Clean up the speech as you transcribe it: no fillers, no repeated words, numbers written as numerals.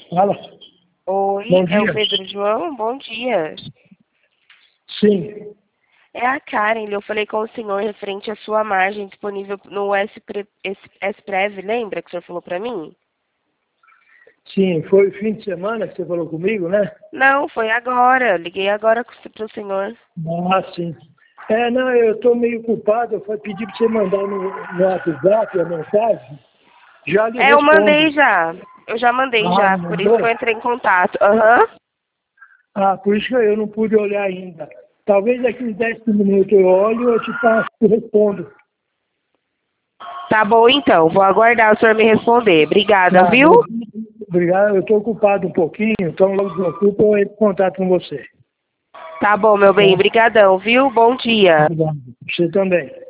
Fala. Oi, Bom é o dia. Pedro João? Bom dia. Sim, É a Karen, eu falei com o senhor referente à sua margem disponível no S-Prev, lembra que o senhor falou para mim? sim. Foi fim de semana que você falou comigo, né? Não, foi agora. Liguei agora para o senhor. Ah, sim. Não, eu estou meio culpado. Eu pedi para você mandar no WhatsApp a mensagem. Já lhe É, eu respondo. mandei já. Eu já mandei Ah, já, não por isso que eu mandou? entrei em contato. Aham. Ah, por isso que eu não pude olhar ainda. Talvez daqui uns 10 minutos eu olho e eu te passo e respondo. Tá bom então, vou aguardar o senhor me responder. Obrigada, Tá, viu? obrigado. Eu estou ocupado um pouquinho, então logo que eu ocupo eu entro em contato com você. Tá bom, meu bem. Brigadão, viu? Bom dia. Obrigado. Você também.